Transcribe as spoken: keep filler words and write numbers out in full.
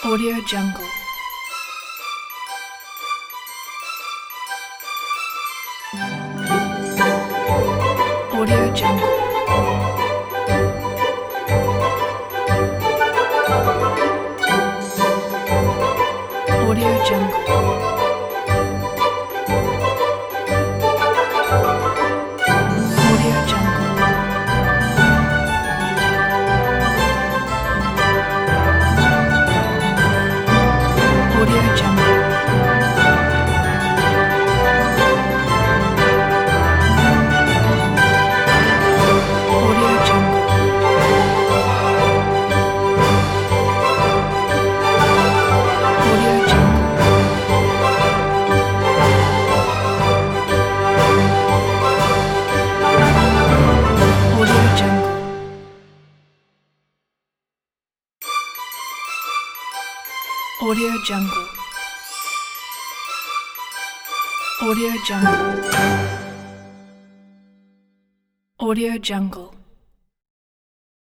Audio Jungle. Audio Jungle. Audio Jungle. Audio Jungle. Audio Jungle. Audio Jungle. Audio Jungle. Audio Jungle. Audio Jungle. Audio Jungle. Audio Jungle.